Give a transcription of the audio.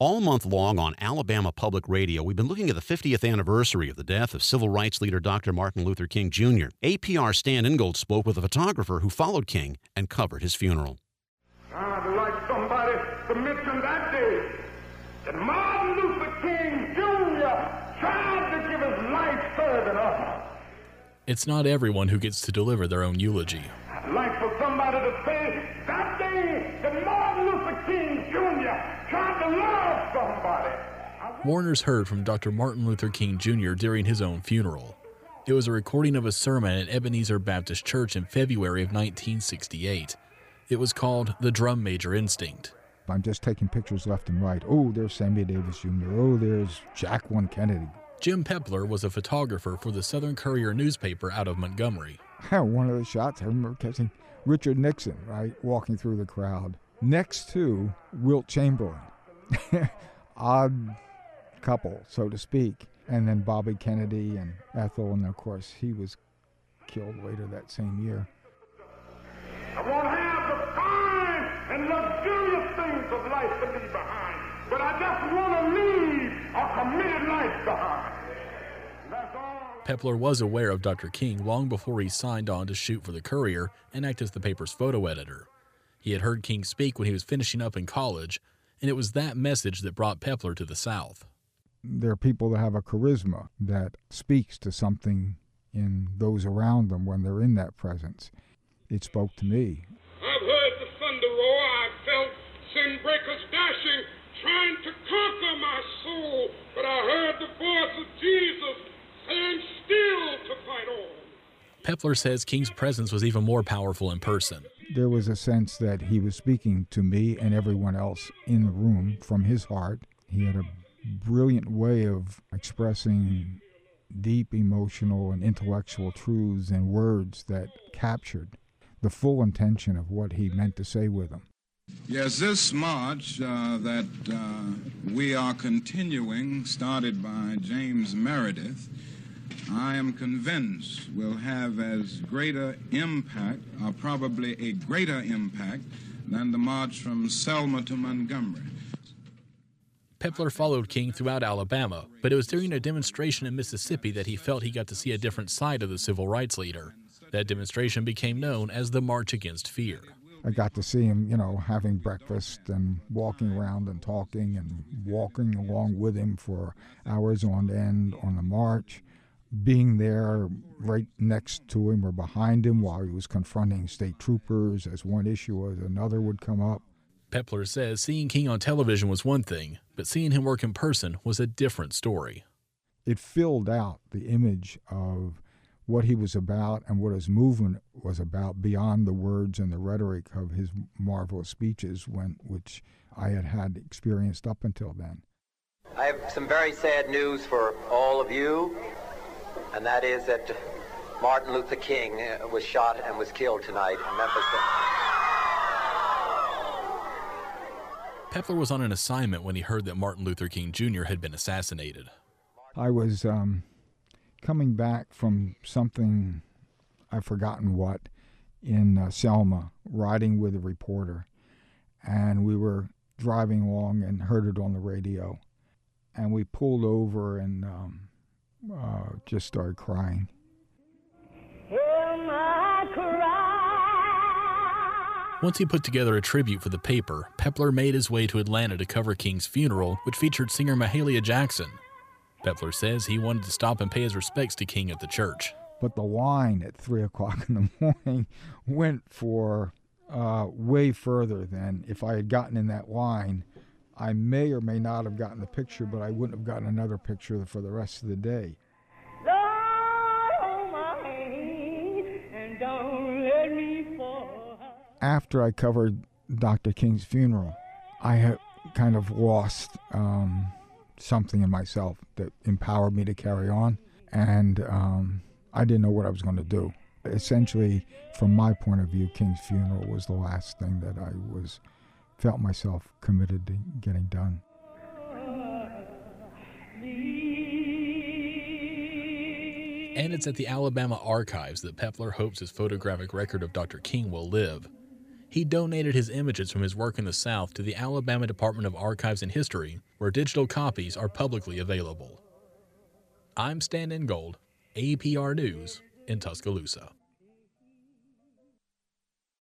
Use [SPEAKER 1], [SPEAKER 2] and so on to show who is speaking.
[SPEAKER 1] All month long on Alabama Public Radio, we've been looking at the 50th anniversary of the death of civil rights leader Dr. Martin Luther King Jr. APR Stan Ingold spoke with a photographer who followed King and covered his funeral.
[SPEAKER 2] I'd like somebody to mention that day that Martin Luther King Jr. tried to give his life serving us.
[SPEAKER 3] It's not everyone who gets to deliver their own eulogy.
[SPEAKER 2] I'd like for somebody to say that day that Martin Luther King Jr. tried to love somebody.
[SPEAKER 3] Warner's heard from Dr. Martin Luther King Jr. during his own funeral. It was a recording of a sermon at Ebenezer Baptist Church in February of 1968. It was called The Drum Major Instinct.
[SPEAKER 4] I'm just taking pictures left and right. Oh, there's Sammy Davis Jr. Oh, there's Jacqueline Kennedy.
[SPEAKER 3] Jim Pepler was a photographer for the Southern Courier newspaper out of Montgomery.
[SPEAKER 4] One of the shots, I remember catching Richard Nixon, right, walking through the crowd, next to Wilt Chamberlain. Odd couple, so to speak. And then Bobby Kennedy and Ethel, and of course, he was killed later that same year.
[SPEAKER 2] I won't have the fine and luxurious things of life to leave behind, but I just want to leave a committed life behind. That's all.
[SPEAKER 3] Pepler was aware of Dr. King long before he signed on to shoot for the Courier and act as the paper's photo editor. He had heard King speak when he was finishing up in college, and it was that message that brought Pepler to the South.
[SPEAKER 4] There are people that have a charisma that speaks to something in those around them when they're in that presence. It spoke to me.
[SPEAKER 2] I've heard the thunder roar, I've felt sin breakers dashing, trying to conquer my soul, but I heard the voice of Jesus saying still to fight on.
[SPEAKER 3] Pepler says King's presence was even more powerful in person.
[SPEAKER 4] There was a sense that he was speaking to me and everyone else in the room from his heart. He had a brilliant way of expressing deep emotional and intellectual truths in words that captured the full intention of what he meant to say with them.
[SPEAKER 5] Yes, this march that we are continuing, started by James Meredith, I am convinced will have as greater impact, or probably a greater impact, than the march from Selma to Montgomery.
[SPEAKER 3] Pepler followed King throughout Alabama, but it was during a demonstration in Mississippi that he felt he got to see a different side of the civil rights leader. That demonstration became known as the March Against Fear.
[SPEAKER 4] I got to see him, having breakfast and walking around and talking and walking along with him for hours on end on the march, being there right next to him or behind him while he was confronting state troopers as one issue or another would come up.
[SPEAKER 3] Pepler says seeing King on television was one thing, but seeing him work in person was a different story.
[SPEAKER 4] It filled out the image of what he was about and what his movement was about beyond the words and the rhetoric of his marvelous speeches, which I had experienced up until then.
[SPEAKER 6] I have some very sad news for all of you, and that is that Martin Luther King was shot and was killed tonight in Memphis.
[SPEAKER 3] Pepler was on an assignment when he heard that Martin Luther King Jr. had been assassinated.
[SPEAKER 4] I was coming back from something, I've forgotten what, in Selma, riding with a reporter. And we were driving along and heard it on the radio. And we pulled over and just started crying.
[SPEAKER 3] Once he put together a tribute for the paper, Pepler made his way to Atlanta to cover King's funeral, which featured singer Mahalia Jackson. Pepler says he wanted to stop and pay his respects to King at the church.
[SPEAKER 4] But the line at 3 o'clock in the morning went for way further than if I had gotten in that line. I may or may not have gotten the picture, but I wouldn't have gotten another picture for the rest of the day.
[SPEAKER 7] Lord, hold my hand and don't let me fall.
[SPEAKER 4] After I covered Dr. King's funeral, I had kind of lost something in myself that empowered me to carry on, and I didn't know what I was going to do. Essentially, from my point of view, King's funeral was the last thing that I felt myself committed to getting done.
[SPEAKER 3] And it's at the Alabama Archives that Pepler hopes his photographic record of Dr. King will live. He donated his images from his work in the South to the Alabama Department of Archives and History, where digital copies are publicly available. I'm Stan Ingold, APR News in Tuscaloosa.